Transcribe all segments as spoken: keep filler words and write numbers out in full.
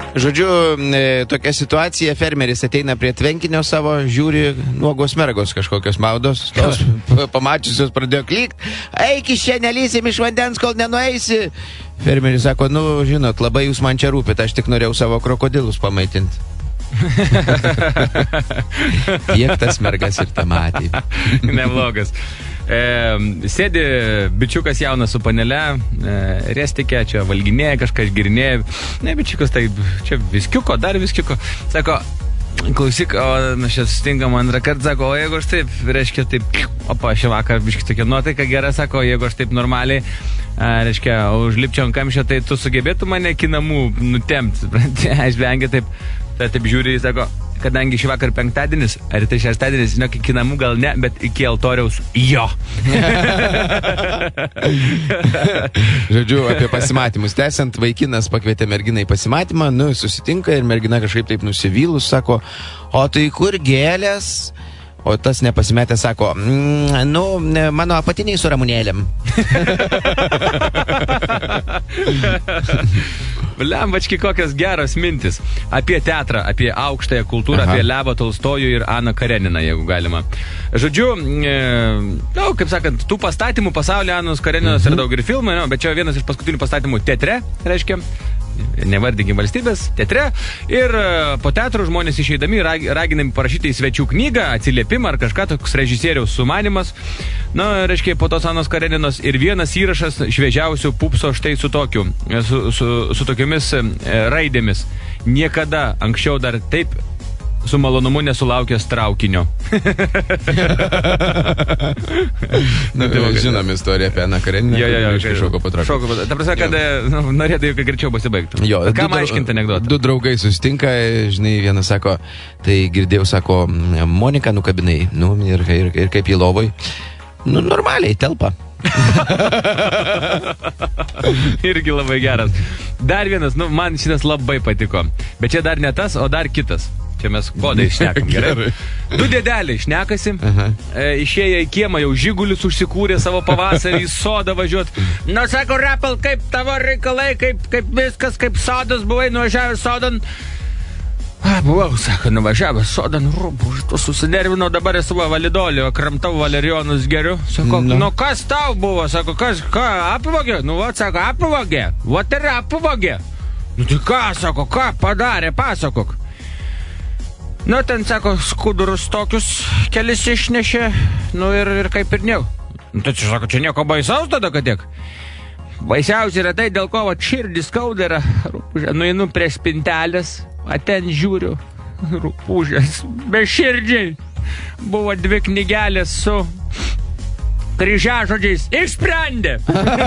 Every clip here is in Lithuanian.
Žodžiu, tokia situacija, fermeris ateina prie tvenkinio savo, žiūri, nuogos mergos kažkokios maudos, tos pamačiusios pradėjo klykt, eik iš čia, nelysim iš vandens, kol nenueisi. Fermeris sako, nu, žinot, labai jūs man čia rūpit, aš tik norėjau savo krokodilus pamaitinti. Tiek tas mergas ir tą matė. Neblogas. E, sėdi bičiukas jaunas su panele, e, restikė, čia valginėja, kažką išgirinėja. Ne, bičiukas, tai čia viskiuko, dar viskiuko. Sako, klausyk, o mes čia sustingam antrą kartą, sako, o jeigu aš taip, reiškia taip, opa, šį vakar biškai tokia nuotaika gera, sako, jeigu aš taip normaliai, a, reiškia, užlipčiau ant kamščio, tai tu sugebėtų mane iki namų nutemti. Aš vengia taip, tai taip žiūri, sako, kadangi šį vakar penktadienis, ar tai šeštadienis, žinok, iki namų gal ne, bet iki altoriaus jo. Žodžiu, apie pasimatymus. Tęsiant, vaikinas pakvietė merginą į pasimatymą, nu, susitinka ir mergina kažkaip taip nusivylus, sako, o tai kur gėlės? O tas nepasimetė, sako, mm, nu, mano apatiniai su ramunėlėm. Lembački, kokios geros mintis. Apie teatrą, apie aukštąją kultūrą, Aha. apie Levą Tolstojų ir Aną Kareniną, jeigu galima. Žodžiu, e, nu, kaip sakant, tų pastatymų pasaulyje Anos Kareninos mhm. yra daug ir filmai, no, bet čia vienas iš paskutinių pastatymų teatre, reiškia, nevardykim valstybės, teatre. Ir po teatro žmonės išeidami raginami parašyti į svečių knygą, atsiliepimą ar kažką, toks režisieriaus sumanimas. Na, reiškia, po tos Anos Kareninos ir vienas įrašas šviežiausių pupso štai su tokiu, su, su, su tokiomis raidėmis. Niekada anksčiau dar taip su malonumu nesulaukęs traukinio. Nu, tai žinom istoriją apie Aną Kareniną. Jo, jo, jo. Šoko po traukinio. Šoko po traukinio. Ta prasme, kad nu, norėdavo, kad greičiau pasibaigtų. Jo, Kam aiškinti anekdotą? Du draugai susitinka, žinai, vienas sako, tai girdėjau, sako, Monika nukabinai, nu, ir, ir, ir kaip į lovoj. Nu, normaliai, telpa. Irgi labai geras. Dar vienas, nu, man šitas labai patiko. Bet čia dar ne tas, o dar kitas. Čia mes kodai šnekam, gerai? Du dėdeliai šnekasi, e, išėję į kiemą, jau žigulius užsikūrė savo pavasarį į sodą važiuot. Nu, sako, Rapel, kaip tavo reikalai, kaip, kaip viskas, kaip sodas buvai, nuvažiavęs sodan. A, buvau, sako, nuvažiavęs sodan, rūbų, tu susinervinau, dabar esu validolio, kramtau valerijonus geriu. Sako, no. nu kas tau buvo, sako, kas, ką, apvogė? Nu, vat, sako, apvogė, vat ir apvogė. Nu, tai ką, sako, ką padarė, pasakok. Nu, ten, sako, skudurus tokius kelis išnešė, nu ir, ir kaip ir nieko. Nu, tai čia, sako, čia nieko baisaus tada, kad tiek. Baisiausia yra tai, dėl ko, va, širdis skauda yra, rūpužė, nueinu prie spintelės, a ten žiūriu, rūpužės, be širdžiai. Buvo dvi knygelės su kryžiažodžiais, išsprendė.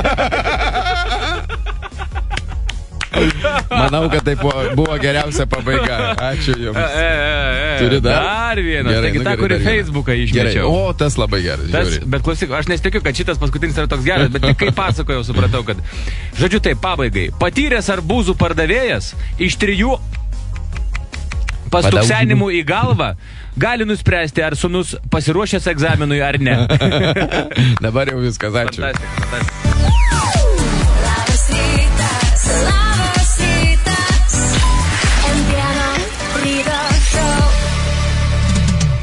Manau, kad tai buvo, buvo geriausia pabaiga. Ačiū jums. E, e, e. Turi dar? Dar vienas. Gerai, Taigi nu, tą, gerai, kurį dar Facebooką išmečiau. O, tas labai geras. Tas, bet klausyk, aš nesitikiu, kad šitas paskutinis yra toks geras, bet tik kai pasakojau, supratau, kad... Žodžiu, tai pabaigai. Patyręs arbūzų pardavėjas iš trijų pastuksenimų į galvą gali nuspręsti, ar sūnus pasiruošęs egzaminui ar ne. Dabar jau viskas, ačiū. Fantastika, fantastika.